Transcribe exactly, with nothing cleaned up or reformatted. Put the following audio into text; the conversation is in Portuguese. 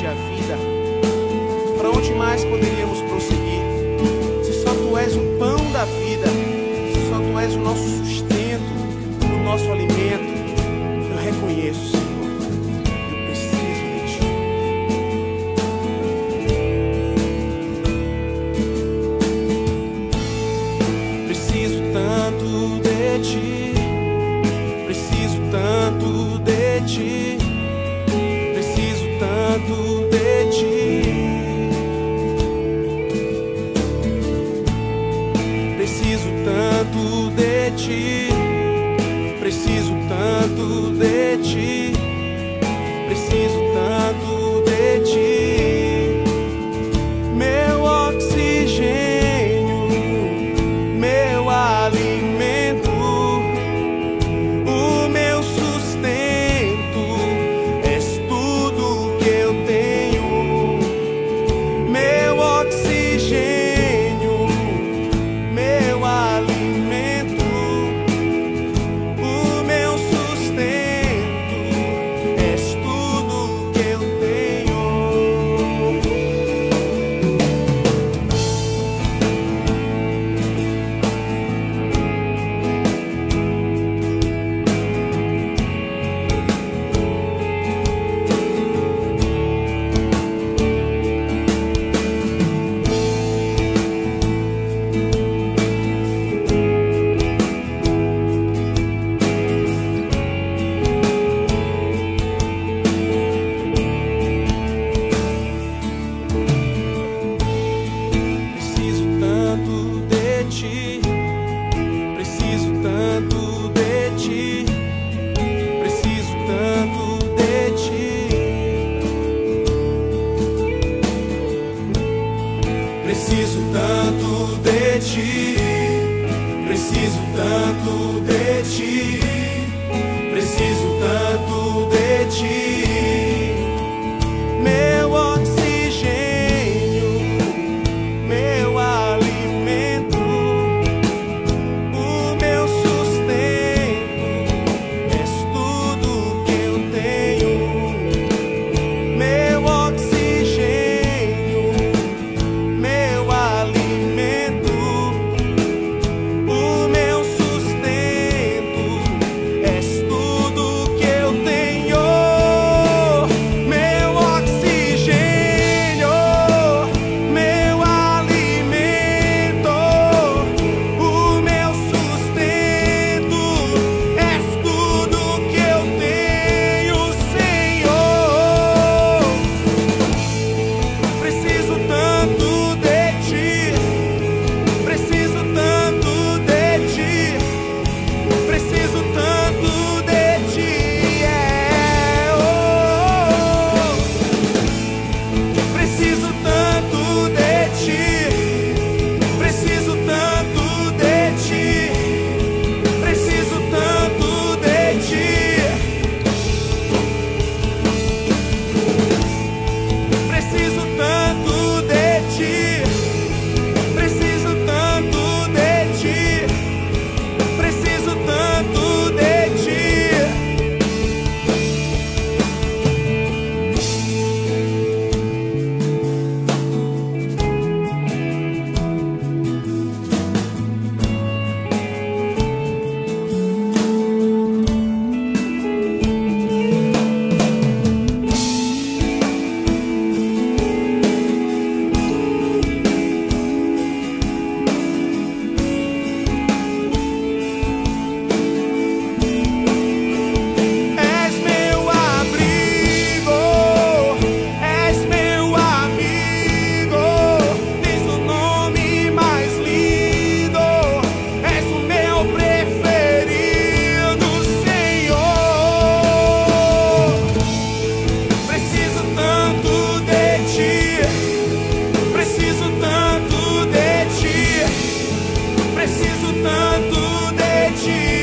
a vida, para onde mais poderíamos prosseguir? Se só Tu és o pão da vida, se só Tu és o nosso sustento, o nosso alimento, eu reconheço, Senhor, eu preciso de Ti. Preciso tanto de Ti, preciso tanto de Ti, preciso tanto de Ti. Preciso tanto de Ti, preciso tanto de Ti, preciso tanto de Ti. Meu oxigênio, meu alimento, o meu sustento, és tudo que eu tenho. Meu oxigênio, meu alimento, o meu sustento, és tudo que eu tenho. Preciso tanto de Ti, preciso tanto de Ti, preciso tanto de Ti. Preciso tanto de Ti, preciso tanto de Ti, preciso tanto de Ti. Meu oxigênio, meu alimento, o meu sustento, és tudo que eu tenho. Meu oxigênio, meu alimento, o meu sustento, és tudo que eu tenho. Meu oxigênio, meu alimento, o meu sustento, és tudo que eu tenho, Senhor. Preciso tanto de Ti, preciso tanto de Ti, preciso tanto de Ti, é, oh. Preciso tanto de Ti, preciso tanto de Ti, preciso tanto de Ti. Preciso tanto de Ti, preciso tanto de Ti, preciso tanto de Ti. És meu abrigo, és meu amigo, tens o nome mais lindo, és o meu preferido, Senhor. Preciso tanto de Ti, preciso tanto de Ti, preciso tanto de Ti.